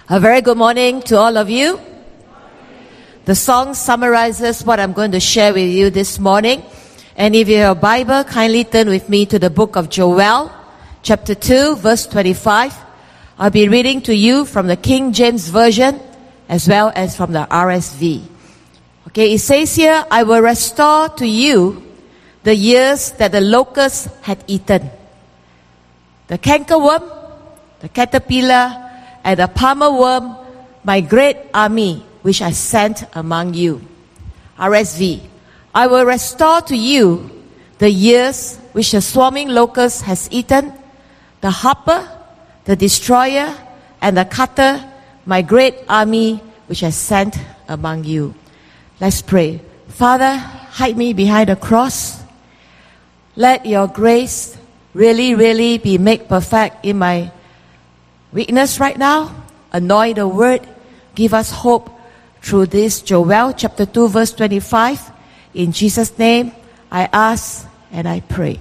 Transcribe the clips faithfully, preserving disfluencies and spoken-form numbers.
A very good morning to all of you. The song summarizes what I'm going to share with you this morning. And if you have a Bible, kindly turn with me to the book of Joel, chapter two, verse twenty-five. I'll be reading to you from the King James Version as well as from the R S V. Okay, it says here, I will restore to you the years that the locust had eaten. The cankerworm, the caterpillar, and the palmer worm, my great army, which I sent among you. R S V. I will restore to you the years which the swarming locust has eaten, the hopper, the destroyer, and the cutter, my great army, which I sent among you. Let's pray. Father, hide me behind the cross. Let your grace really, really be made perfect in my weakness right now. Anoint the word. Give us hope through this Joel chapter two verse twenty-five. In Jesus' name, I ask and I pray.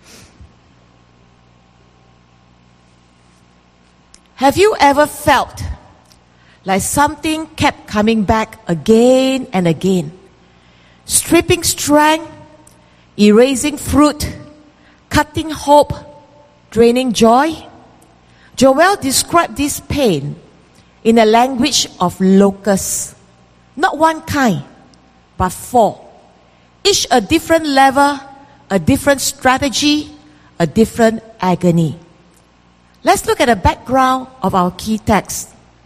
Have you ever felt like something kept coming back again and again? Stripping strength, erasing fruit, cutting hope, draining joy? Joel described this pain in the language of locusts. Not one kind, but four. Each a different level, a different strategy, a different agony. Let's look at the background of our key text.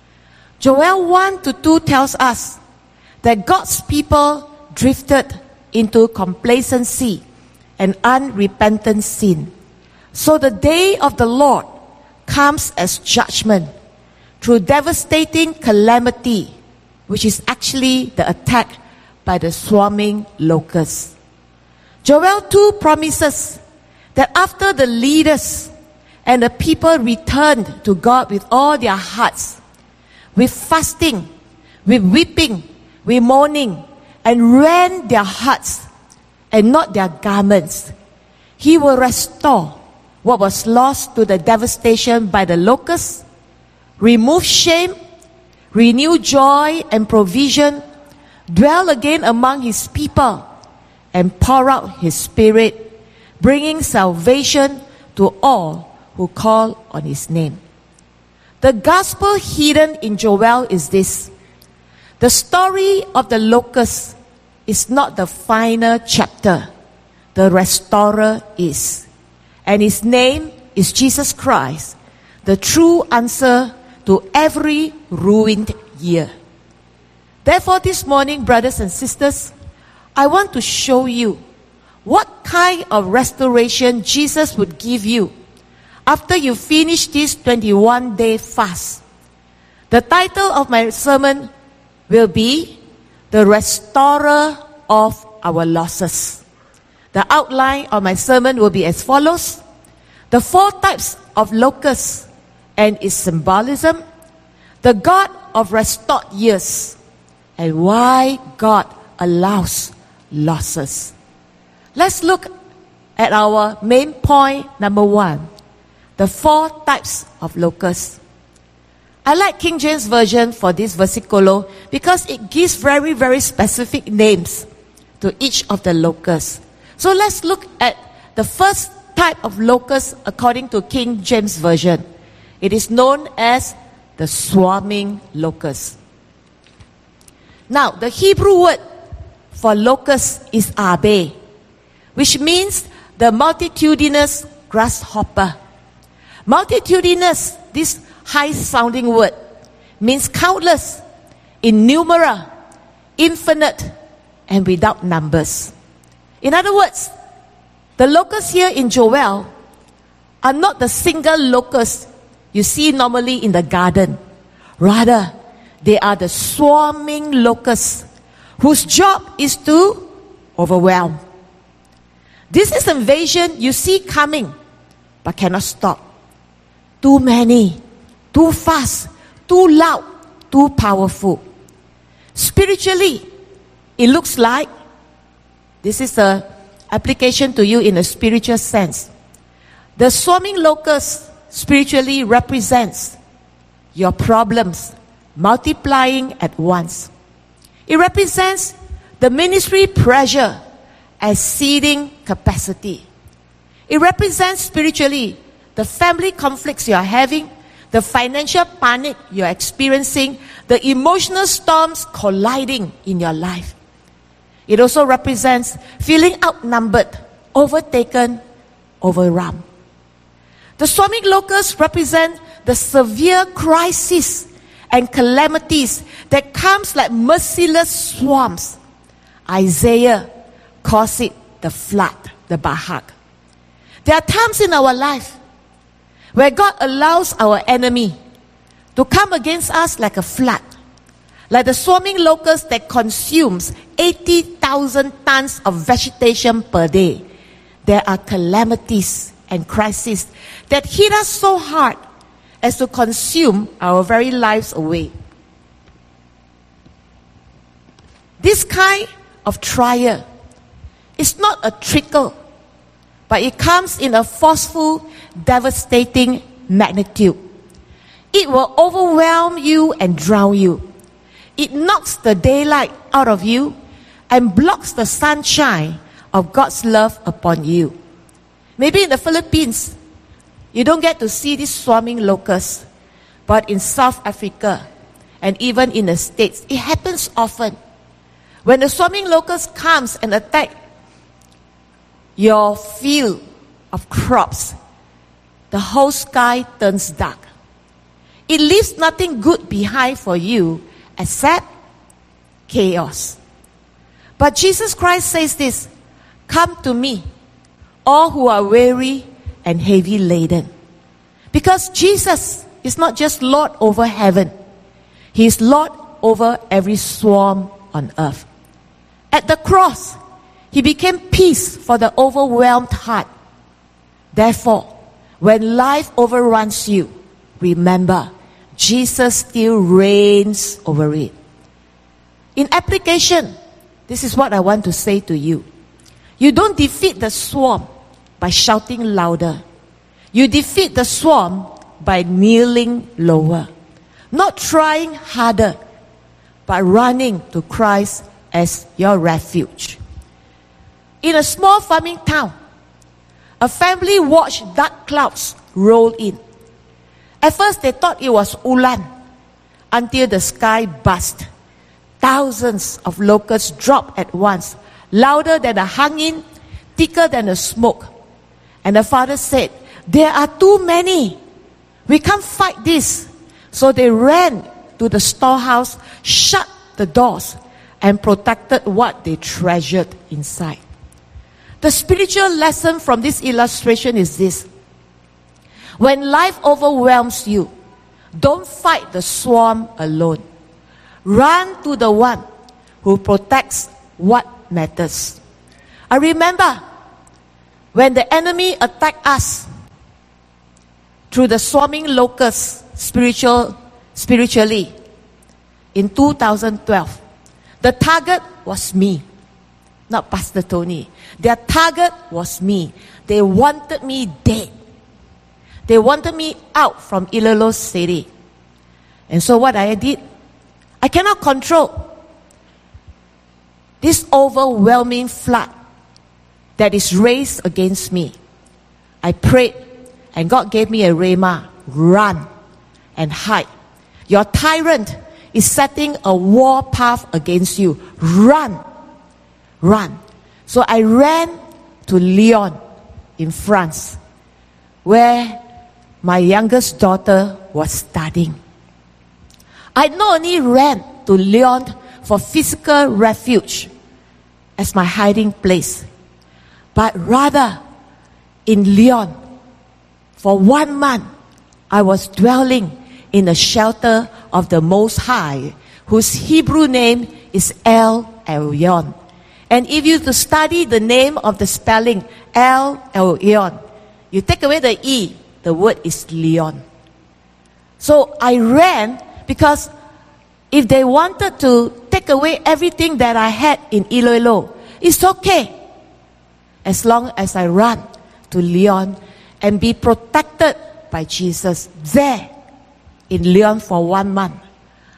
Joel one to two tells us that God's people drifted into complacency and unrepentant sin. So the day of the Lord comes as judgment through devastating calamity, which is actually the attack by the swarming locusts. Joel two promises that after the leaders and the people returned to God with all their hearts, with fasting, with weeping, with mourning, and rend their hearts and not their garments, He will restore what was lost to the devastation by the locusts, remove shame, renew joy and provision, dwell again among His people, and pour out His Spirit, bringing salvation to all who call on His name. The gospel hidden in Joel is this: the story of the locust is not the final chapter. The restorer is. And His name is Jesus Christ, the true answer to every ruined year. Therefore, this morning, brothers and sisters, I want to show you what kind of restoration Jesus would give you after you finish this twenty-one day fast. The title of my sermon will be The Restorer of Our Losses. The outline of my sermon will be as follows: the four types of locusts and its symbolism, the God of restored years, and why God allows losses. Let's look at our main point number one, the four types of locusts. I like King James Version for this versiculo because it gives very, very specific names to each of the locusts. So let's look at the first type of locust according to King James Version. It is known as the swarming locust. Now, the Hebrew word for locust is abe, which means the multitudinous grasshopper. Multitudinous, this high-sounding word, means countless, innumerable, infinite, and without numbers. In other words, the locusts here in Joel are not the single locusts you see normally in the garden. Rather, they are the swarming locusts whose job is to overwhelm. This is invasion you see coming but cannot stop. Too many, too fast, too loud, too powerful. Spiritually, it looks like this is an application to you in a spiritual sense. The swarming locust spiritually represents your problems multiplying at once. It represents the ministry pressure exceeding capacity. It represents spiritually the family conflicts you are having, the financial panic you are experiencing, the emotional storms colliding in your life. It also represents feeling outnumbered, overtaken, overrun. The swarming locusts represent the severe crisis and calamities that comes like merciless swarms. Isaiah calls it the flood, the bahag. There are times in our life where God allows our enemy to come against us like a flood, like the swarming locust that consumes eighty thousand tons of vegetation per day. There are calamities and crises that hit us so hard as to consume our very lives away. This kind of trial is not a trickle, but it comes in a forceful, devastating magnitude. It will overwhelm you and drown you. It knocks the daylight out of you and blocks the sunshine of God's love upon you. Maybe in the Philippines, you don't get to see these swarming locusts, but in South Africa and even in the States, it happens often. When the swarming locust comes and attacks your field of crops, the whole sky turns dark. It leaves nothing good behind for you except chaos. But Jesus Christ says this, "Come to me, all who are weary and heavy laden." Because Jesus is not just Lord over heaven. He is Lord over every swarm on earth. At the cross, He became peace for the overwhelmed heart. Therefore, when life overruns you, remember, Jesus still reigns over it. In application, this is what I want to say to you. You don't defeat the swarm by shouting louder. You defeat the swarm by kneeling lower. Not trying harder, but running to Christ as your refuge. In a small farming town, a family watched dark clouds roll in. At first they thought it was ulan, until the sky burst. Thousands of locusts dropped at once, louder than a hangin, thicker than the smoke. And the father said, "There are too many. We can't fight this." So they ran to the storehouse, shut the doors, and protected what they treasured inside. The spiritual lesson from this illustration is this. When life overwhelms you, don't fight the swarm alone. Run to the one who protects what matters. I remember when the enemy attacked us through the swarming locusts spiritual, spiritually in two thousand twelve. The target was me, not Pastor Tony. Their target was me. They wanted me dead. They wanted me out from Iloilo City. And so what I did, I cannot control this overwhelming flood that is raised against me. I prayed and God gave me a rhema. Run and hide. Your tyrant is setting a war path against you. Run. Run. So I ran to Lyon in France, where my youngest daughter was studying. I not only ran to Lyon for physical refuge as my hiding place, but rather in Lyon for one month I was dwelling in the shelter of the Most High, whose Hebrew name is El Elyon. And if you to study the name of the spelling El Elyon, you take away the E, the word is Lyon. So I ran because if they wanted to take away everything that I had in Iloilo, it's okay. As long as I run to Lyon and be protected by Jesus there in Lyon for one month,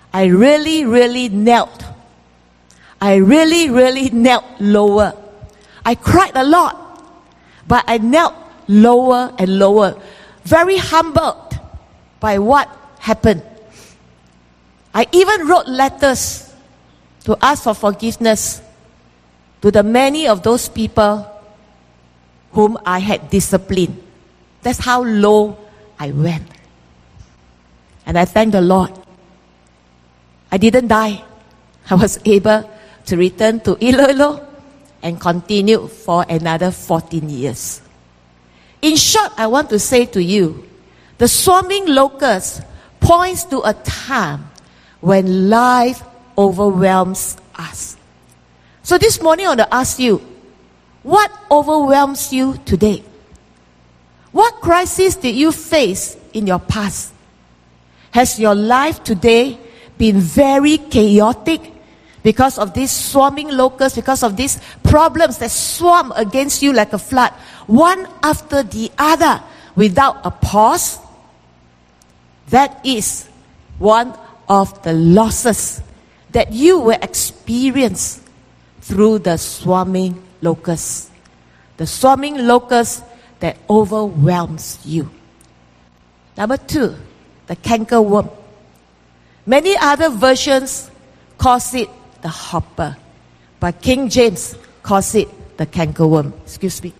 I really, really knelt. I really, really knelt lower. I cried a lot, but I knelt lower and lower, very humbled by what happened. I even wrote letters to ask for forgiveness to the many of those people whom I had disciplined. That's how low I went. And I thank the Lord. I didn't die. I was able to return to Iloilo and continue for another fourteen years. In short, I want to say to you, the swarming locust points to a time when life overwhelms us. So this morning I want to ask you, what overwhelms you today? What crisis did you face in your past? Has your life today been very chaotic because of these swarming locusts, because of these problems that swarm against you like a flood, one after the other, without a pause? That is one of the losses that you will experience through the swarming locusts. The swarming locust that overwhelms you. Number two, the cankerworm. Many other versions calls it the hopper, but King James calls it the cankerworm. Excuse me.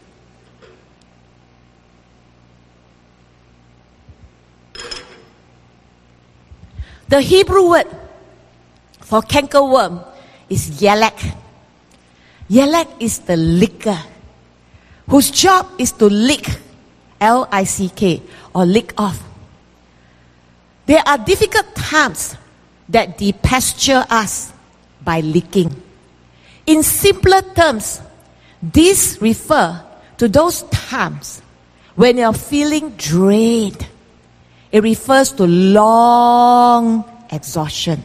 The Hebrew word for cankerworm is yelek. Yelek is the licker, whose job is to lick, L I C K, or lick off. There are difficult times that depasture us by licking. In simpler terms, these refer to those times when you're feeling drained. It refers to long exhaustion.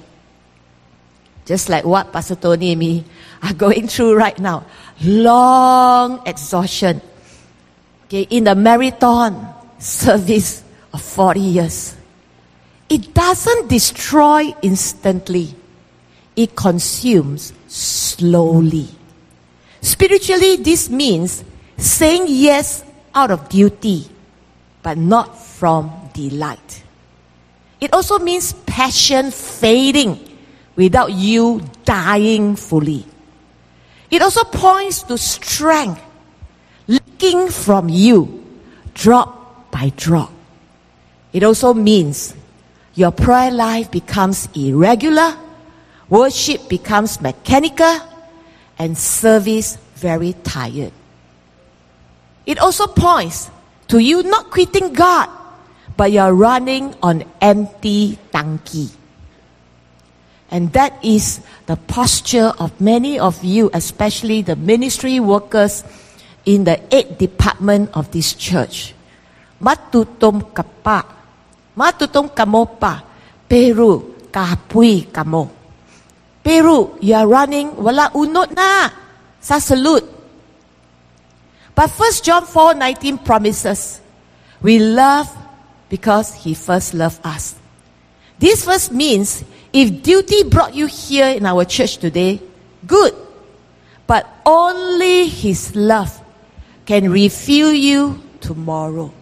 Just like what Pastor Tony and me are going through right now. Long exhaustion. Okay, in the marathon service of forty years. It doesn't destroy instantly. It consumes slowly. Spiritually, this means saying yes out of duty, but not from delight. It also means passion fading without you dying fully. It also points to strength leaking from you, drop by drop. It also means your prayer life becomes irregular, worship becomes mechanical, and service very tired. It also points to you not quitting God, but you're running on empty tanki. And that is the posture of many of you, especially the ministry workers in the eight department of this church. Matutom kapa, matutom kamopa, Peru kapui kamo. Peru, you are running wala unot na sa salute. But First John four nineteen promises, we love because He first loved us. This verse means if duty brought you here in our church today, good. But only His love can refill you tomorrow.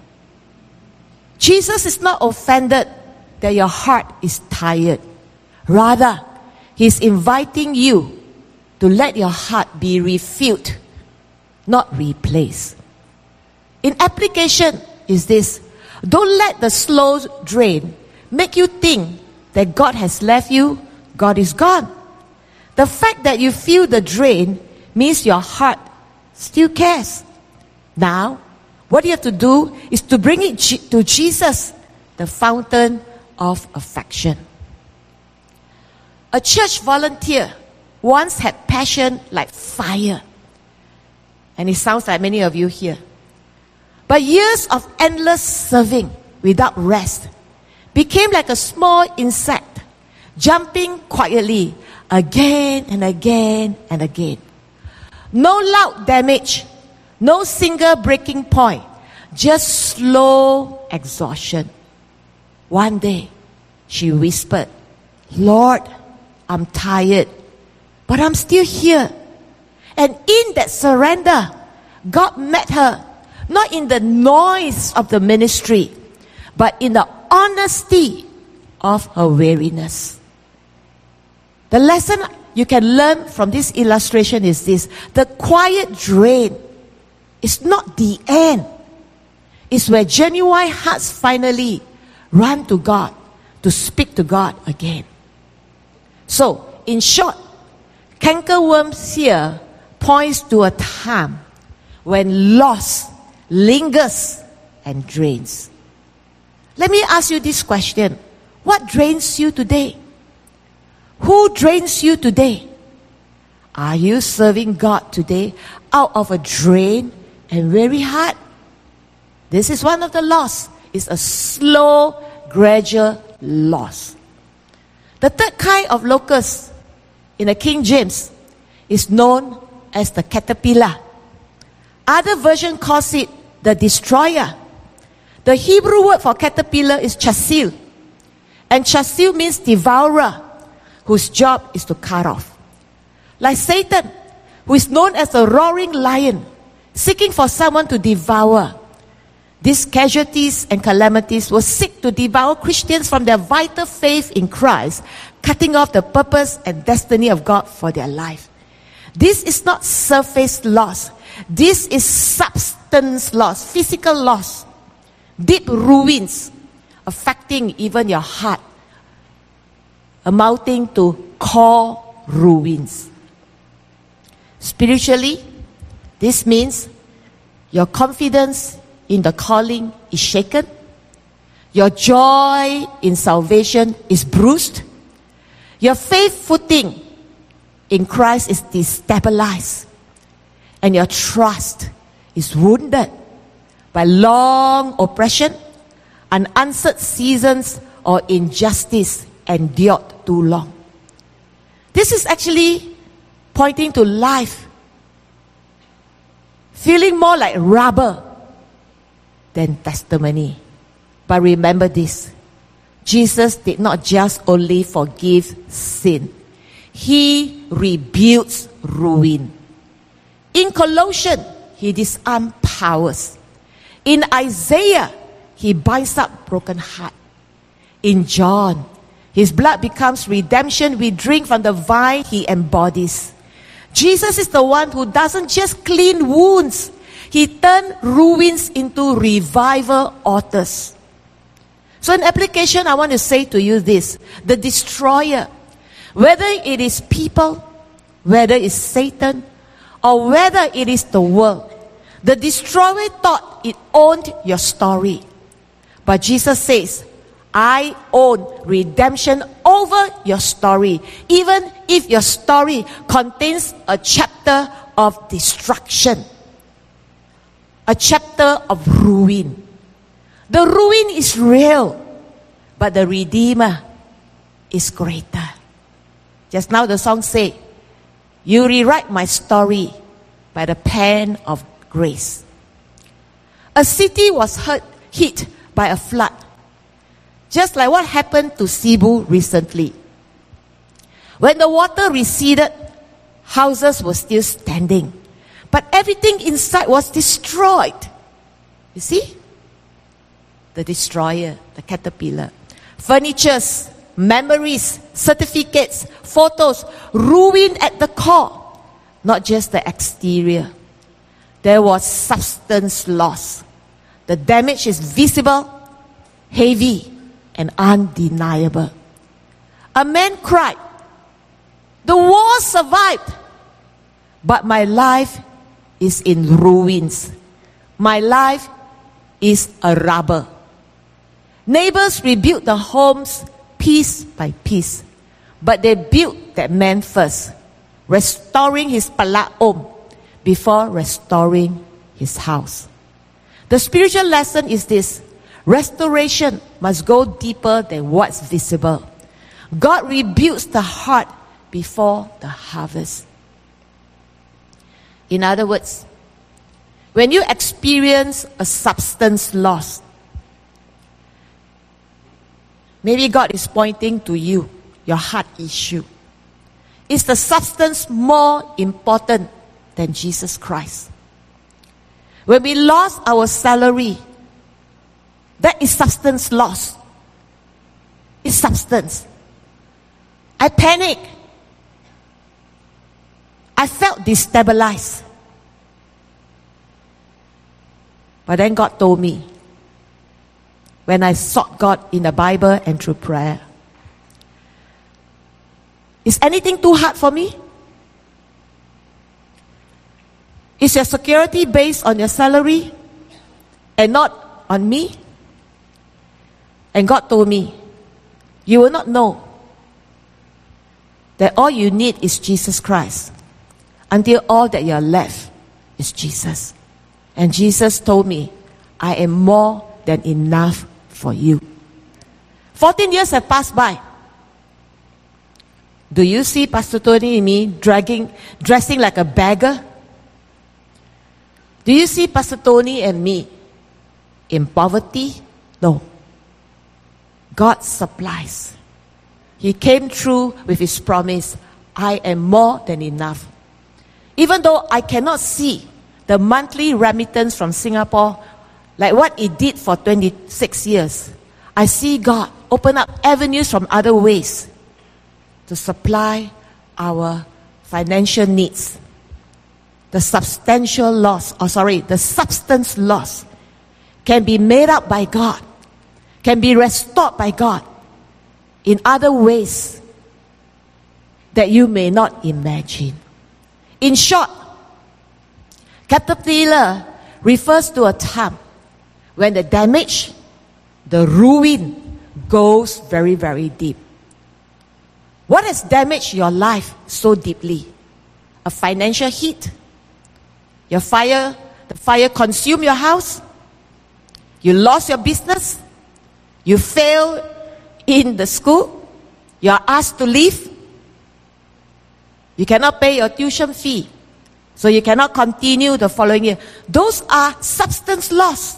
Jesus is not offended that your heart is tired. Rather, He's inviting you to let your heart be refilled, not replaced. In application is this: don't let the slow drain make you think that God has left you, God is gone. The fact that you feel the drain means your heart still cares. Now, what you have to do is to bring it to Jesus, the fountain of affection. A church volunteer once had passion like fire. And it sounds like many of you here. But years of endless serving without rest became like a small insect, jumping quietly again and again and again. No loud damage, no single breaking point, just slow exhaustion. One day, she whispered, Lord, I'm tired, but I'm still here. And in that surrender, God met her, not in the noise of the ministry, but in the honesty of her weariness. The lesson you can learn from this illustration is this: the quiet drain is not the end. It's where genuine hearts finally run to God, to speak to God again. So, in short, cankerworms here points to a time when loss lingers and drains. Let me ask you this question: what drains you today? Who drains you today? Are you serving God today out of a drain and weary heart? This is one of the loss. It's a slow, gradual loss. The third kind of locust in the King James is known as the caterpillar. Other version calls it the destroyer. The Hebrew word for caterpillar is chasil. And chasil means devourer, whose job is to cut off. Like Satan, who is known as a roaring lion, seeking for someone to devour. These casualties and calamities will seek to devour Christians from their vital faith in Christ, cutting off the purpose and destiny of God for their life. This is not surface loss. This is substance loss, physical loss, deep ruins, affecting even your heart, amounting to core ruins. Spiritually, this means your confidence in the calling is shaken, your joy in salvation is bruised, your faith footing in Christ is destabilized, and your trust is wounded by long oppression, unanswered seasons, or injustice endured too long. This is actually pointing to life feeling more like rubber than testimony. But remember this: Jesus did not just only forgive sin, He rebuilds ruin. In Colossians, He disarmed powers. In Isaiah, He binds up broken heart. In John, His blood becomes redemption. We drink from the vine He embodies. Jesus is the one who doesn't just clean wounds. He turned ruins into revival altars. So in application, I want to say to you this: the destroyer, whether it is people, whether it's Satan, or whether it is the world, the destroyer thought it owned your story. But Jesus says, I own redemption over your story, even if your story contains a chapter of destruction, a chapter of ruin. The ruin is real, but the Redeemer is greater. Just now the song said, you rewrite my story by the pen of grace. A city was hurt, hit by a flood, just like what happened to Cebu recently. When the water receded, houses were still standing, but everything inside was destroyed. You see? The destroyer, the caterpillar. Furnitures, memories, certificates, photos, ruined at the core, not just the exterior. There was substance loss. The damage is visible, heavy, and undeniable. A man cried, the war survived, but my life is in ruins. My life is a rubble. Neighbors rebuilt the homes piece by piece, but they built that man first, restoring his palaom before restoring his house. The spiritual lesson is this: restoration must go deeper than what's visible. God rebuilds the heart before the harvest. In other words, when you experience a substance loss, maybe God is pointing to you your heart issue? Is the substance more important than Jesus Christ? When we lost our salary, that is substance loss. It's substance. I panicked. I felt destabilized. But then God told me, when I sought God in the Bible and through prayer, is anything too hard for me? Is your security based on your salary and not on me? And God told me, you will not know that all you need is Jesus Christ until all that you are left is Jesus. And Jesus told me, I am more than enough for you. fourteen years have passed by. Do you see Pastor Tony and me dragging, dressing like a beggar? Do you see Pastor Tony and me in poverty? No. God supplies. He came through with His promise, I am more than enough. Even though I cannot see the monthly remittance from Singapore like what it did for twenty-six years, I see God open up avenues from other ways to supply our financial needs. The substantial loss, or sorry, the substance loss can be made up by God, can be restored by God in other ways that you may not imagine. In short, caterpillar refers to a time when the damage, the ruin, goes very, very deep. What has damaged your life so deeply? A financial hit? Your fire, the fire consumed your house? You lost your business? You failed in the school? You are asked to leave? You cannot pay your tuition fee, so you cannot continue the following year. Those are substance loss.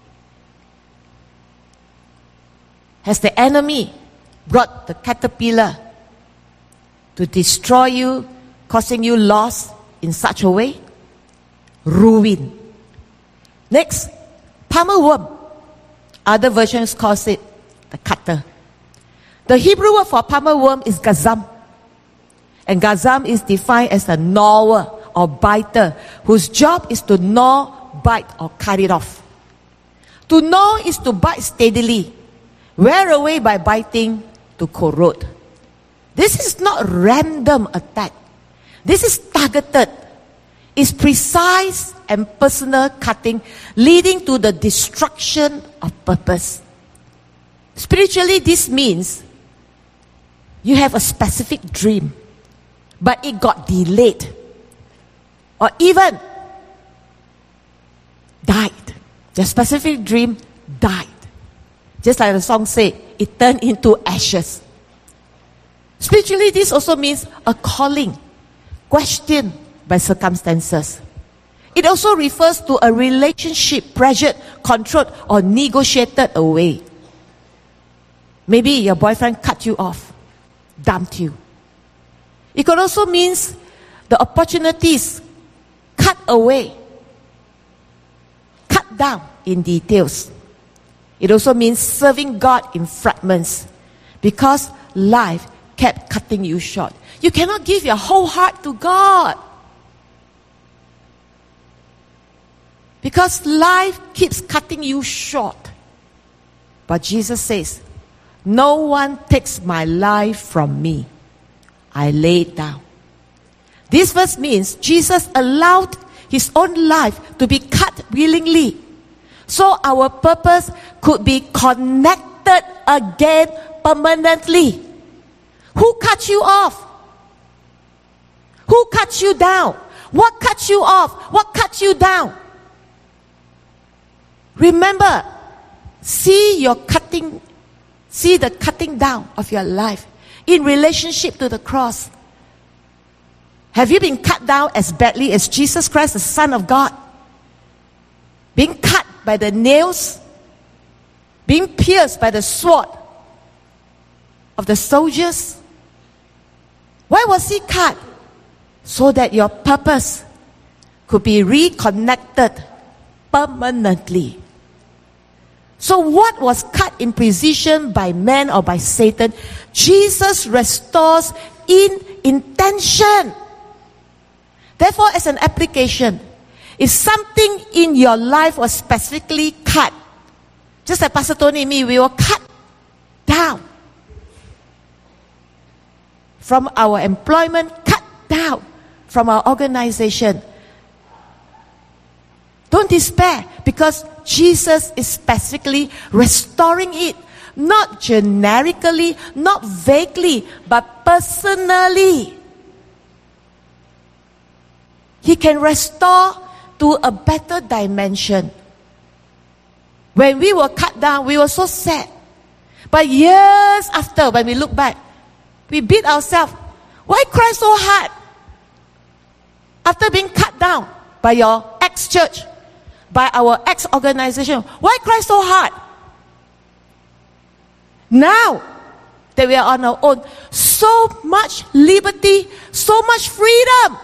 Has the enemy brought the caterpillar to destroy you, causing you loss in such a way? Ruin. Next, palmer worm. Other versions call it the cutter. The Hebrew word for palmer worm is gazam. And gazam is defined as a gnawer or biter whose job is to gnaw, bite or cut it off. To gnaw is to bite steadily. Wear away by biting, to corrode. This is not random attack. This is targeted. It's precise and personal cutting, leading to the destruction of purpose. Spiritually, this means you have a specific dream, but it got delayed, or even died. The specific dream died. Just like the song says, it turned into ashes. Spiritually, this also means a calling, questioned by circumstances. It also refers to a relationship pressured, controlled, or negotiated away. Maybe your boyfriend cut you off, dumped you. It could also mean the opportunities cut away, cut down in details. It also means serving God in fragments because life kept cutting you short. You cannot give your whole heart to God because life keeps cutting you short. But Jesus says, no one takes my life from me. I lay it down. This verse means Jesus allowed His own life to be cut willingly, so our purpose could be connected again permanently. Who cut you off? Who cut you down? What cut you off? What cut you down? Remember, see your cutting, see the cutting down of your life in relationship to the cross. Have you been cut down as badly as Jesus Christ, the Son of God? Being cut by the nails, being pierced by the sword of the soldiers, Why was he cut? So that your purpose could be reconnected permanently. So what was cut in precision by man or by Satan, Jesus restores in intention. Therefore, as an application, if something in your life was specifically cut, just like Pastor Tony and me, we were cut down from our employment, cut down from our organization. Don't despair, because Jesus is specifically restoring it. Not generically, not vaguely, but personally. He can restore to a better dimension. When we were cut down, we were so sad. But years after, when we look back, we beat ourselves. Why cry so hard? After being cut down by your ex-church, by our ex-organization, why cry so hard? Now that we are on our own, so much liberty, so much freedom.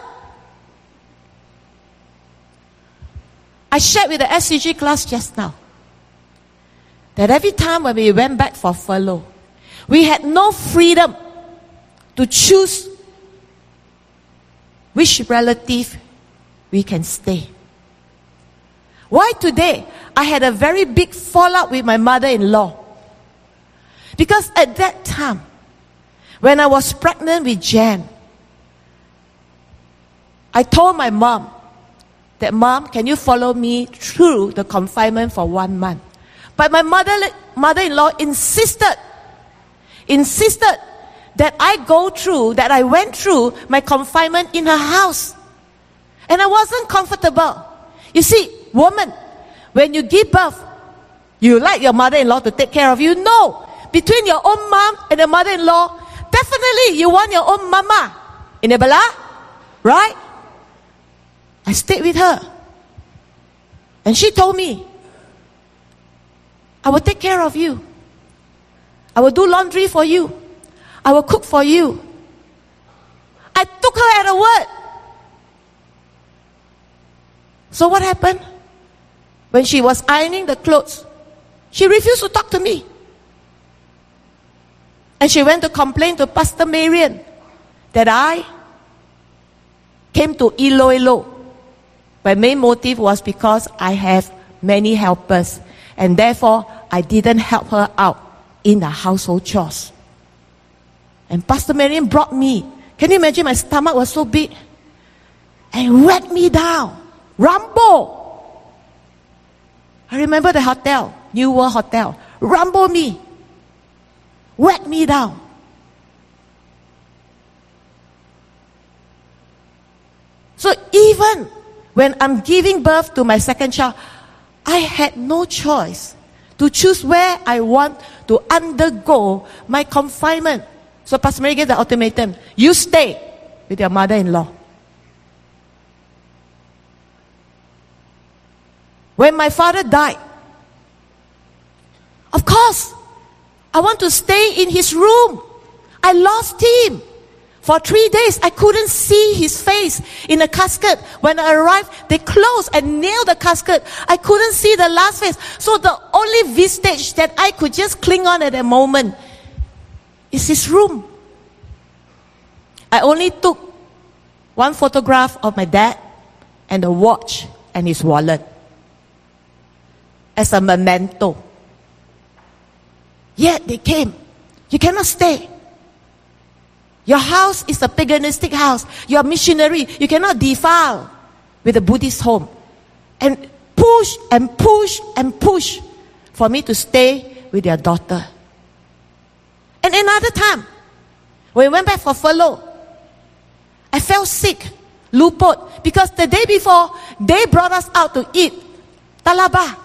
I shared with the S C G class just now that every time when we went back for furlough, we had no freedom to choose which relative we can stay. Why today? I had a very big fallout with my mother-in-law. Because at that time, when I was pregnant with Jan, I told my mom that, Mom, can you follow me through the confinement for one month? But my mother, mother-in-law insisted, insisted that I go through, that I went through my confinement in her house. And I wasn't comfortable. You see, woman, when you give birth, you like your mother-in-law to take care of you? No. Between your own mom and the mother-in-law, definitely you want your own mama. Inebala? Right? I stayed with her. And she told me, I will take care of you. I will do laundry for you. I will cook for you. I took her at her word. So what happened? When she was ironing the clothes, she refused to talk to me. And she went to complain to Pastor Marian that I came to Iloilo. My main motive was because I have many helpers, and therefore I didn't help her out in the household chores. And Pastor Marian brought me. Can you imagine, my stomach was so big? And whacked me down. Rumble. I remember the hotel, New World Hotel. Rumble me. Whack me down. So even when I'm giving birth to my second child, I had no choice to choose where I want to undergo my confinement. So Pastor Mary gave the ultimatum: you stay with your mother-in-law. When my father died, of course, I want to stay in his room. I lost him. For three days, I couldn't see his face in the casket. When I arrived, they closed and nailed the casket. I couldn't see the last face. So the only vestige that I could just cling on at that moment is his room. I only took one photograph of my dad and a watch and his wallet as a memento. Yet they came. You cannot stay. Your house is a paganistic house. You are missionary. You cannot defile with a Buddhist home. And push and push and push for me to stay with their daughter. And another time, when we went back for furlough, I felt sick, lupot, because the day before, they brought us out to eat talaba.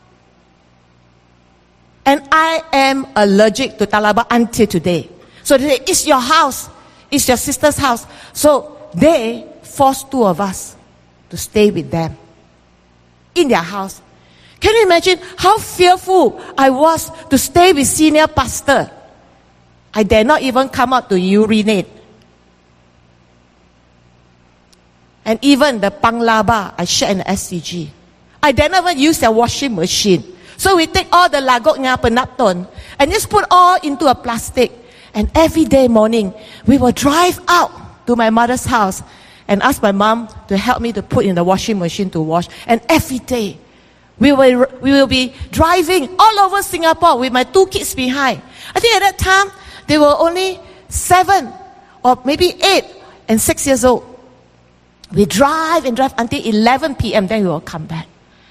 And I am allergic to talaba until today. So they say, it's your house. It's your sister's house. So they forced two of us to stay with them in their house. Can you imagine how fearful I was to stay with senior pastor? I dare not even come out to urinate. And even the panglaba, I shared in the S C G. I did never use their washing machine. So we take all the lagok nga penapton and just put all into a plastic. And every day morning, we will drive out to my mother's house and ask my mom to help me to put in the washing machine to wash. And every day, we will, we will be driving all over Singapore with my two kids behind. I think at that time, they were only seven or maybe eight and six years old. We drive and drive until eleven p.m. Then we will come back.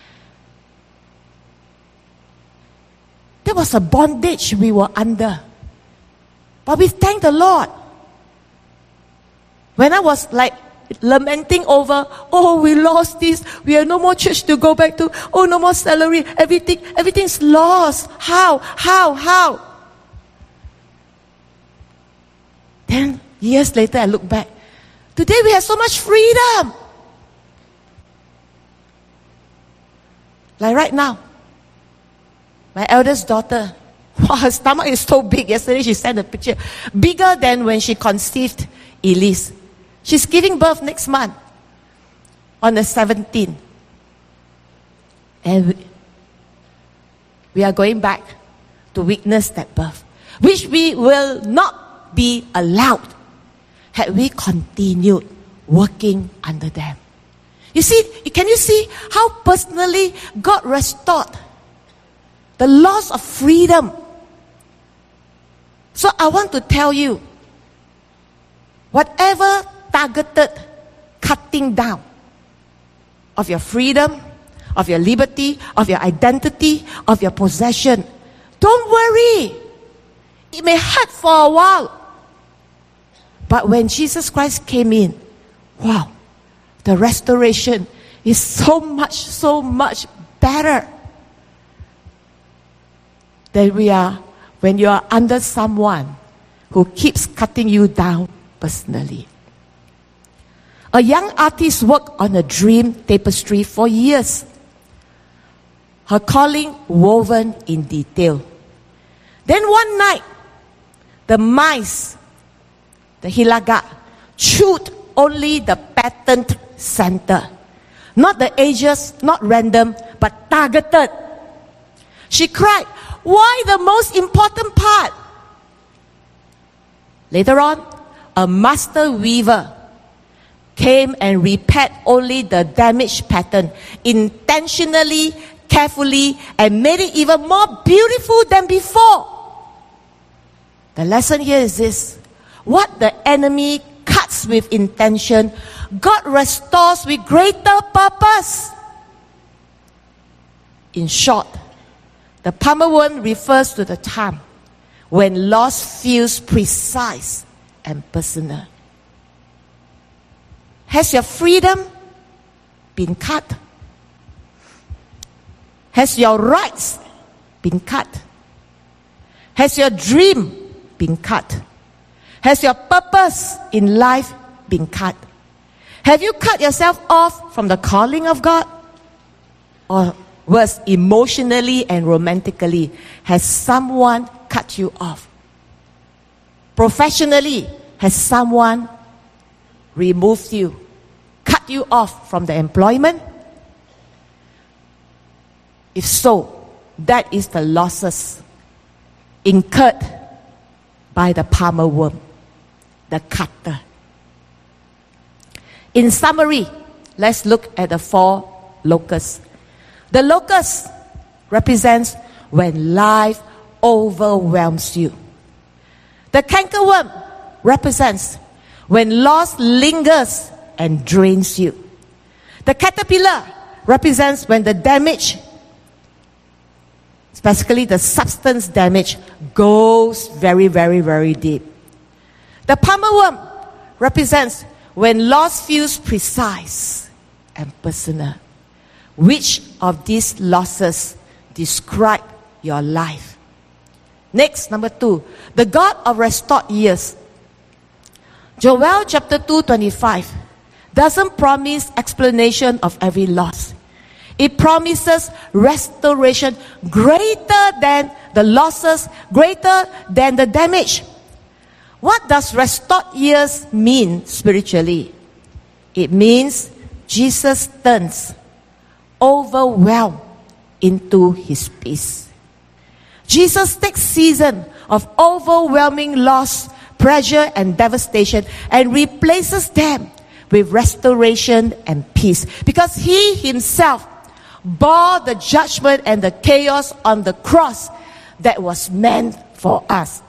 There was a bondage we were under. But we thank the Lord. When I was like lamenting over, oh, we lost this, we have no more church to go back to, oh, no more salary, everything, everything's lost. How, how, how? Then, years later, I look back. Today we have so much freedom. Like right now, my eldest daughter, wow, her stomach is so big. Yesterday she sent a picture. Bigger than when she conceived Elise. She's giving birth next month on the seventeenth. And we, we are going back to witness that birth, which we will not be allowed had we continued working under them. You see, can you see how personally God restored the loss of freedom? So I want to tell you, whatever targeted cutting down of your freedom, of your liberty, of your identity, of your possession, don't worry. It may hurt for a while. But when Jesus Christ came in, wow, the restoration is so much, so much better than we are when you are under someone who keeps cutting you down personally. A young artist worked on a dream tapestry for years. Her calling woven in detail. Then one night, the mice, the hilaga, chewed only the patterned center. Not the edges, not random, but targeted. She cried, why the most important part? Later on, a master weaver came and repaired only the damaged pattern, intentionally, carefully, and made it even more beautiful than before. The lesson here is this: what the enemy cuts with intention, God restores with greater purpose. In short, the palmer worm refers to the time when loss feels precise and personal. Has your freedom been cut? Has your rights been cut? Has your dream been cut? Has your purpose in life been cut? Have you cut yourself off from the calling of God? Or worse, emotionally and romantically, has someone cut you off? Professionally, has someone removed you, cut you off from the employment? If so, that is the losses incurred by the palmer worm, the cutter. In summary, let's look at the four locusts. The locust represents when life overwhelms you. The cankerworm represents when loss lingers and drains you. The caterpillar represents when the damage, especially the substance damage, goes very, very, very deep. The palmer worm represents when loss feels precise and personal. Which of these losses describe your life? Next, number two, the God of restored years. Joel chapter two, twenty-five doesn't promise explanation of every loss. It promises restoration greater than the losses, greater than the damage. What does restored years mean spiritually? It means Jesus turns overwhelmed into his peace. Jesus takes season of overwhelming loss, pressure, and devastation and replaces them with restoration and peace. Because he himself bore the judgment and the chaos on the cross that was meant for us.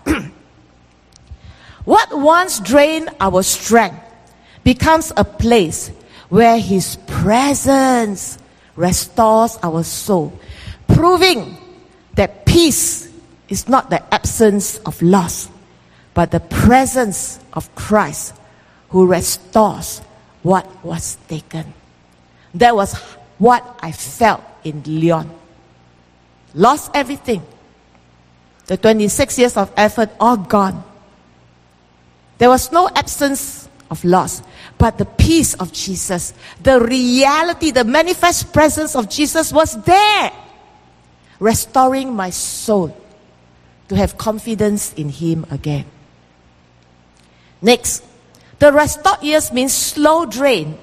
What once drained our strength becomes a place where his presence restores our soul, proving that peace is not the absence of loss, but the presence of Christ who restores what was taken. That was what I felt in Lyon. Lost everything. The twenty-six years of effort, all gone. There was no absence of loss, but the peace of Jesus, the reality, the manifest presence of Jesus was there, restoring my soul to have confidence in him again. Next, the restored years means slow drain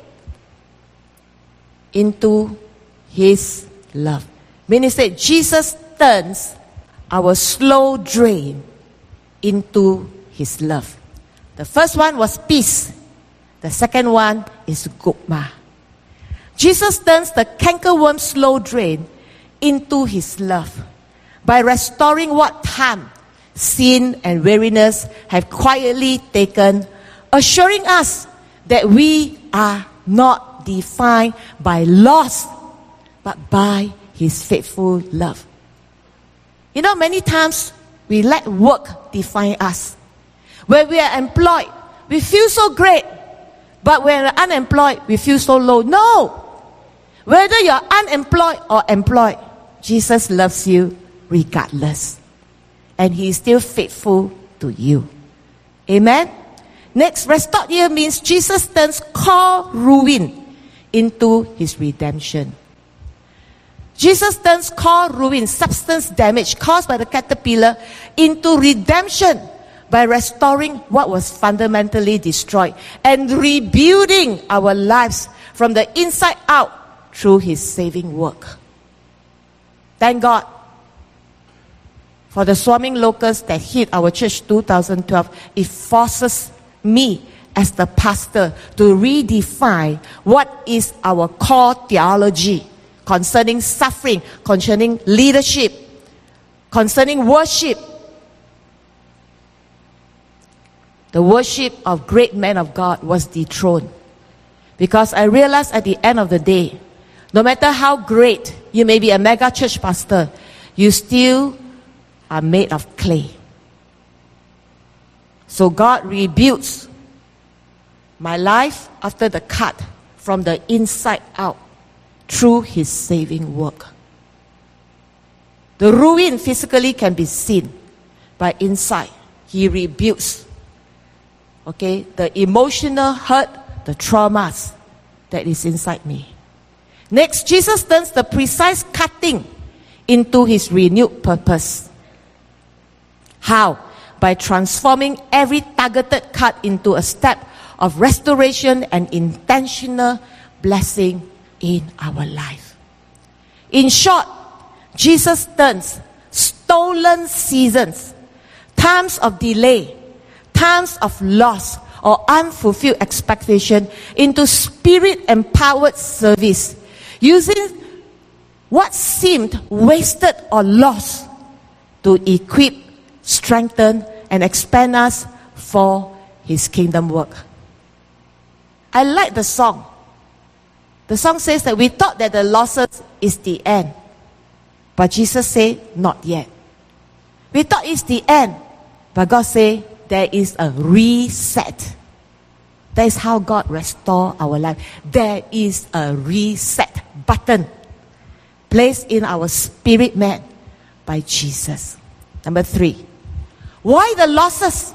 into his love. Meaning that Jesus turns our slow drain into his love. The first one was peace. The second one is gukma. Jesus turns the cankerworm slow drain into his love by restoring what time sin and weariness have quietly taken, assuring us that we are not defined by loss, but by his faithful love. You know, many times we let work define us. When we are employed, we feel so great. But when we're unemployed, we feel so low. No! Whether you're unemployed or employed, Jesus loves you regardless. And he is still faithful to you. Amen? Next, restored year means Jesus turns core ruin into his redemption. Jesus turns core ruin, substance damage caused by the caterpillar, into redemption by restoring what was fundamentally destroyed and rebuilding our lives from the inside out through his saving work. Thank God for the swarming locusts that hit our church two thousand twelve. It forces me as the pastor to redefine what is our core theology concerning suffering, concerning leadership, concerning worship. The worship of great men of God was dethroned. Because I realized at the end of the day, no matter how great you may be a mega church pastor, you still are made of clay. So God rebuilds my life after the cut from the inside out through his saving work. The ruin physically can be seen, but inside he rebuilds. Okay, the emotional hurt, the traumas that is inside me. Next, Jesus turns the precise cutting into his renewed purpose. How? By transforming every targeted cut into a step of restoration and intentional blessing in our life. In short, Jesus turns stolen seasons, times of delay, times of loss or unfulfilled expectation into spirit-empowered service, using what seemed wasted or lost to equip, strengthen, and expand us for his kingdom work. I like the song. The song says that we thought that the losses is the end. But Jesus said, not yet. We thought it's the end. But God said, there is a reset. That is how God restores our life. There is a reset button placed in our spirit man by Jesus. Number three. Why the losses?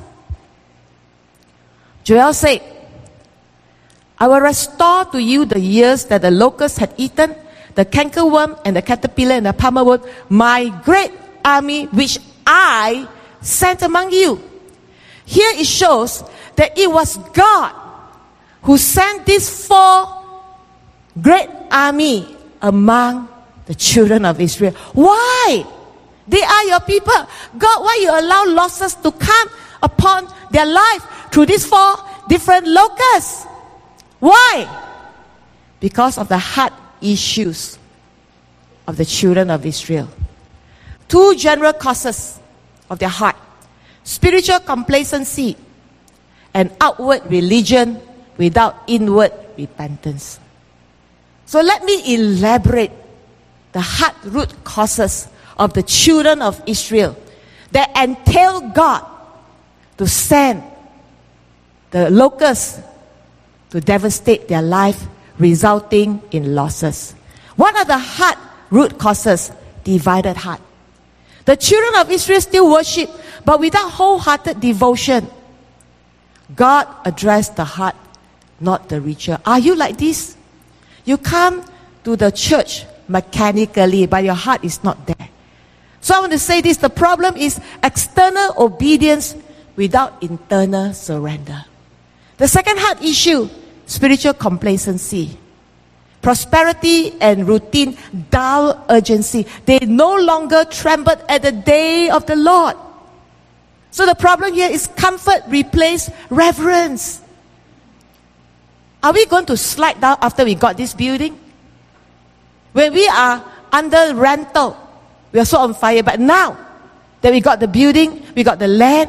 Joel said, I will restore to you the years that the locusts had eaten, the cankerworm and the caterpillar and the palmerworm, my great army which I sent among you. Here it shows that it was God who sent these four great army among the children of Israel. Why? They are your people. God, why you allow losses to come upon their life through these four different locusts? Why? Because of the heart issues of the children of Israel. Two general causes of their heart: spiritual complacency and outward religion without inward repentance. So let me elaborate the heart root causes of the children of Israel that entail God to send the locusts to devastate their life, resulting in losses. What are the heart root causes? Divided heart. The children of Israel still worship, but without wholehearted devotion. God addressed the heart, not the ritual. Are you like this? You come to the church mechanically, but your heart is not there. So I want to say this: the problem is external obedience without internal surrender. The second heart issue: spiritual complacency. Prosperity and routine dull urgency. They no longer trembled at the day of the Lord. So the problem here is comfort replaced reverence. Are we going to slide down after we got this building? When we are under rental, we are so on fire. But now that we got the building, we got the land,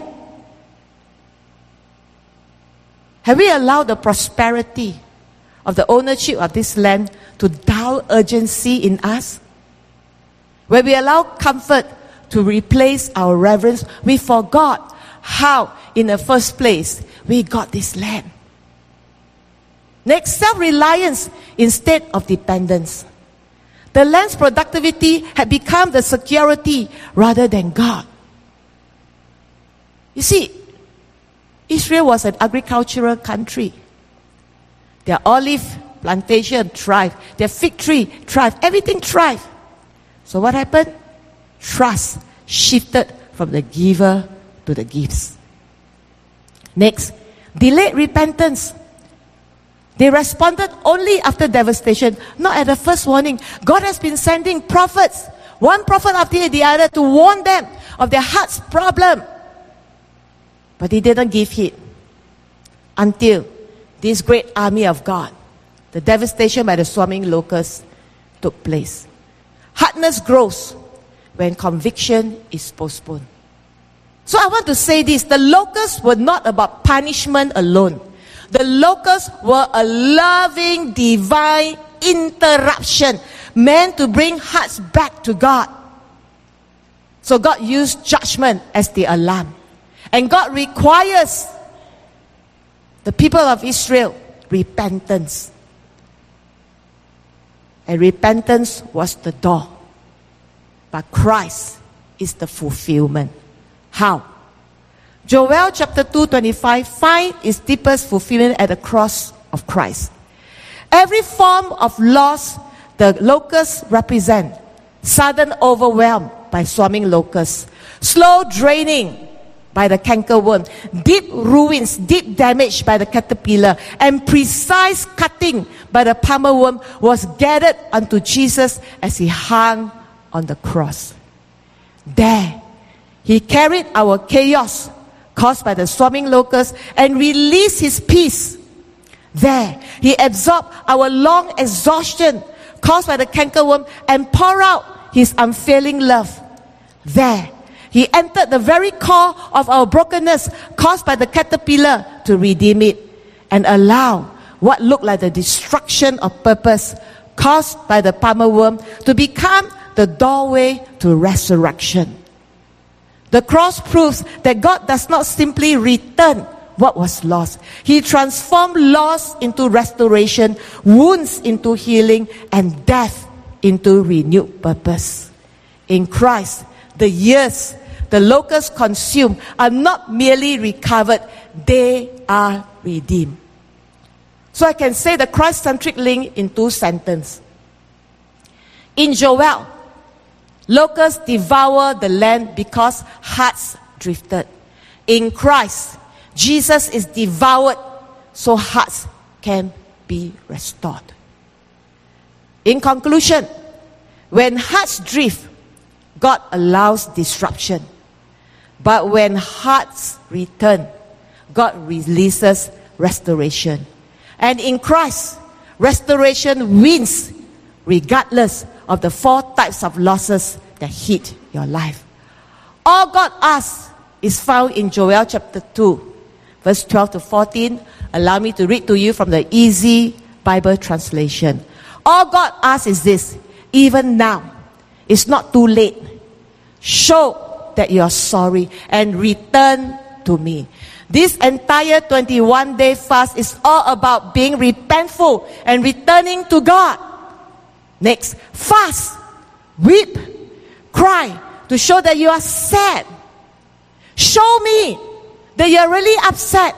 have we allowed the prosperity of the ownership of this land to dull urgency in us? When we allow comfort to replace our reverence, we forgot how, in the first place, we got this land. Next, self-reliance instead of dependence. The land's productivity had become the security rather than God. You see, Israel was an agricultural country. Their olive plantation thrived. Their fig tree thrived. Everything thrived. So what happened? Trust shifted from the giver to the gifts. Next, delayed repentance. They responded only after devastation, not at the first warning. God has been sending prophets, one prophet after the other, to warn them of their heart's problem. But they didn't give heed until this great army of God, the devastation by the swarming locusts, took place. Hardness grows when conviction is postponed. So I want to say this: the locusts were not about punishment alone. The locusts were a loving divine interruption meant to bring hearts back to God. So God used judgment as the alarm. And God requires the people of Israel repentance. And repentance was the door. But Christ is the fulfillment. How? Joel chapter two twenty-five find its deepest fulfillment at the cross of Christ. Every form of loss the locusts represent: sudden overwhelm by swarming locusts, slow draining by the cankerworm, deep ruins, deep damage by the caterpillar, and precise cutting by the palmer worm was gathered unto Jesus as he hung on the cross. There, he carried our chaos caused by the swarming locusts and released his peace. There, he absorbed our long exhaustion caused by the cankerworm and poured out his unfailing love. There, he entered the very core of our brokenness caused by the caterpillar to redeem it and allow what looked like the destruction of purpose caused by the palmer worm to become the doorway to resurrection. The cross proves that God does not simply return what was lost. He transformed loss into restoration, wounds into healing, and death into renewed purpose. In Christ, the years the locusts consumed are not merely recovered, they are redeemed. So I can say the Christ-centric link in two sentences. In Joel, locusts devour the land because hearts drifted. In Christ, Jesus is devoured so hearts can be restored. In conclusion, when hearts drift, God allows disruption. But when hearts return, God releases restoration. And in Christ, restoration wins regardless of the four types of losses that hit your life. All God asks is found in Joel chapter two, verse twelve to fourteen. Allow me to read to you from the Easy Bible translation. All God asks is this: even now, it's not too late. Show that you are sorry and return to me. This entire twenty-one day fast is all about being repentful and returning to God. Next, fast, weep, cry to show that you are sad. Show me that you are really upset.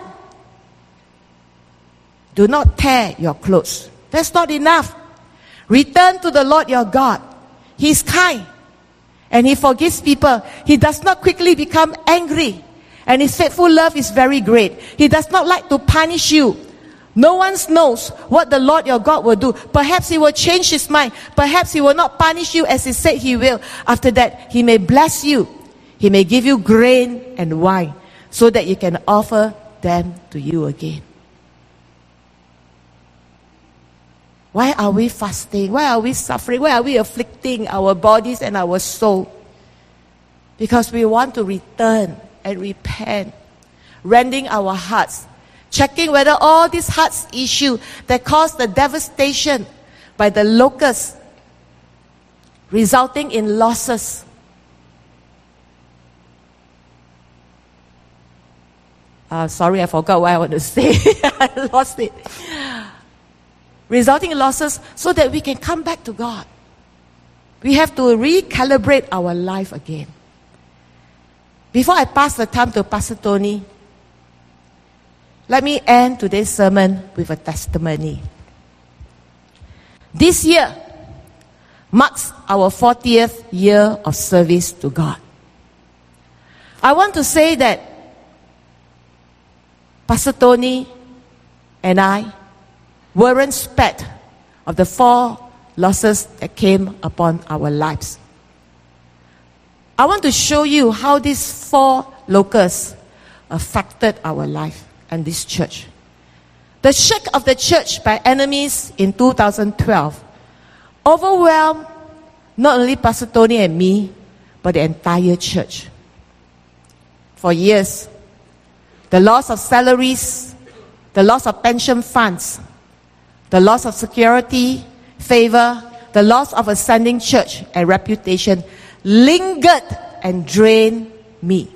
Do not tear your clothes. That's not enough. Return to the Lord your God. He is kind and He forgives people. He does not quickly become angry. And His faithful love is very great. He does not like to punish you. No one knows what the Lord your God will do. Perhaps He will change His mind. Perhaps He will not punish you as He said He will. After that, He may bless you. He may give you grain and wine so that you can offer them to you again. Why are we fasting? Why are we suffering? Why are we afflicting our bodies and our soul? Because we want to return and repent, rending our hearts, checking whether all these hearts issues that caused the devastation by the locusts, resulting in losses. Uh, sorry, I forgot what I want to say. I lost it. Resulting in losses so that we can come back to God. We have to recalibrate our life again. Before I pass the time to Pastor Tony, let me end today's sermon with a testimony. This year marks our fortieth year of service to God. I want to say that Pastor Tony and I weren't spared of the four losses that came upon our lives. I want to show you how these four locusts affected our life and this church. The shake of the church by enemies in two thousand twelve overwhelmed not only Pastor Tony and me, but the entire church. For years, the loss of salaries, the loss of pension funds, the loss of security, favor, the loss of ascending church and reputation lingered and drained me.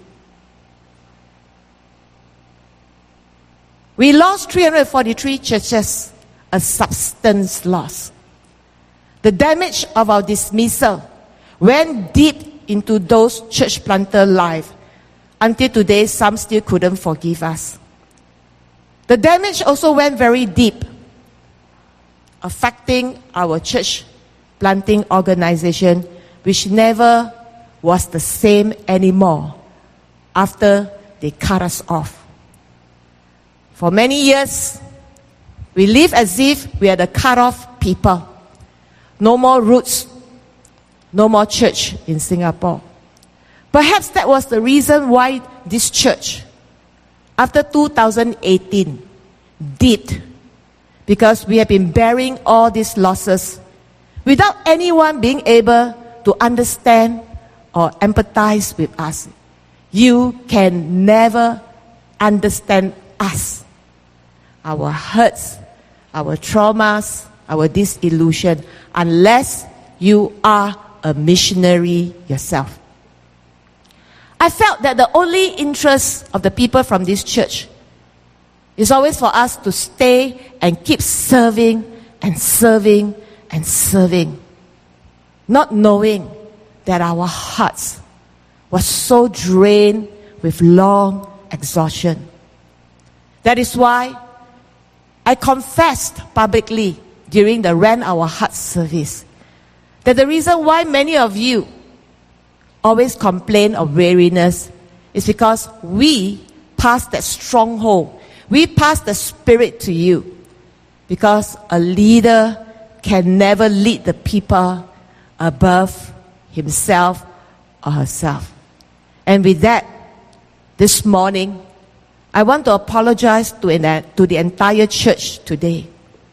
We lost three hundred forty-three churches, a substance loss. The damage of our dismissal went deep into those church planter lives. Until today, some still couldn't forgive us. The damage also went very deep, affecting our church planting organization, which never was the same anymore after they cut us off. For many years, we lived as if we are the cut off people. No more roots, no more church in Singapore. Perhaps that was the reason why this church, after two thousand eighteen, dipped. Because we have been bearing all these losses without anyone being able to understand or empathize with us. You can never understand us. Our hurts, our traumas, our disillusion, unless you are a missionary yourself. I felt that the only interest of the people from this church is always for us to stay and keep serving and serving and serving, not knowing that our hearts were so drained with long exhaustion. That is why I confessed publicly during the Rend Our Hearts service that the reason why many of you always complain of weariness is because we passed that stronghold. We passed the Spirit to you. Because a leader can never lead the people above himself or herself. And with that, this morning, I want to apologize to, an, to the entire church today.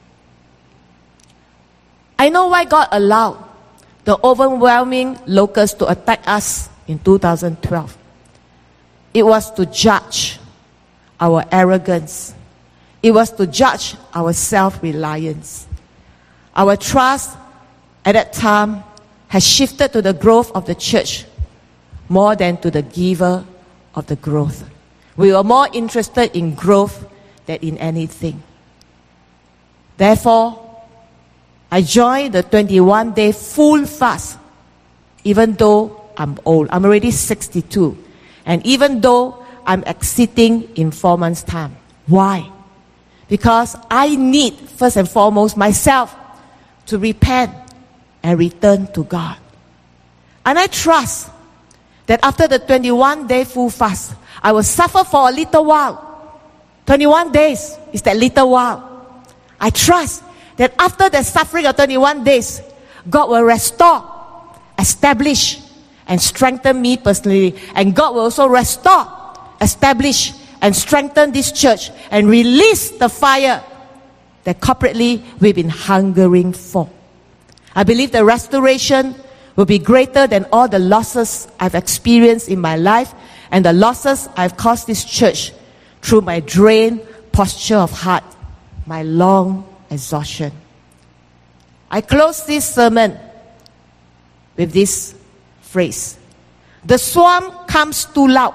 I know why God allowed the overwhelming locusts to attack us in two thousand twelve. It was to judge our arrogance. It was to judge our self-reliance. Our trust at that time has shifted to the growth of the church more than to the giver of the growth. We were more interested in growth than in anything. Therefore, I joined the twenty-one day full fast, even though I'm old. I'm already sixty-two. And even though I'm exiting in four months' time. Why? Because I need, first and foremost, myself to repent and return to God. And I trust that after the twenty-one day full fast, I will suffer for a little while. twenty-one days is that little while. I trust that after the suffering of twenty-one days, God will restore, establish, and strengthen me personally. And God will also restore, establish, and strengthen this church and release the fire that corporately we've been hungering for. I believe the restoration will be greater than all the losses I've experienced in my life and the losses I've caused this church through my drained posture of heart, my long exhaustion. I close this sermon with this phrase. The swarm comes too loud.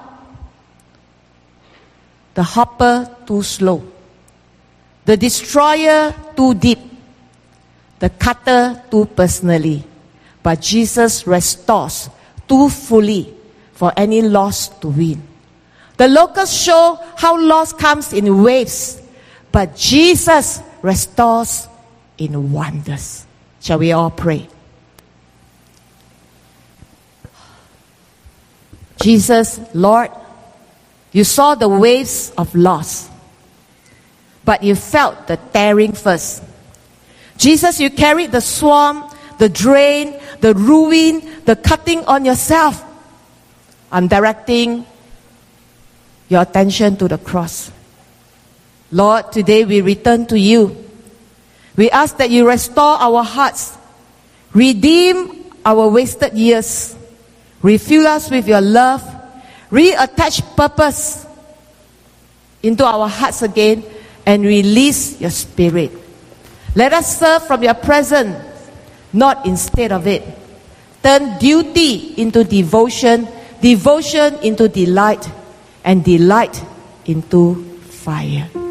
The hopper too slow. The destroyer too deep. The cutter too personally. But Jesus restores too fully for any loss to win. The locusts show how loss comes in waves, but Jesus restores in wonders. Shall we all pray? Jesus, Lord, you saw the waves of loss, but you felt the tearing first. Jesus, you carried the swarm, the drain, the ruin, the cutting on yourself. I'm directing your attention to the cross. Lord, today we return to you. We ask that you restore our hearts, redeem our wasted years, refuel us with your love, reattach purpose into our hearts again, and release your spirit. Let us serve from your presence, not instead of it. Turn duty into devotion, devotion into delight, and delight into fire.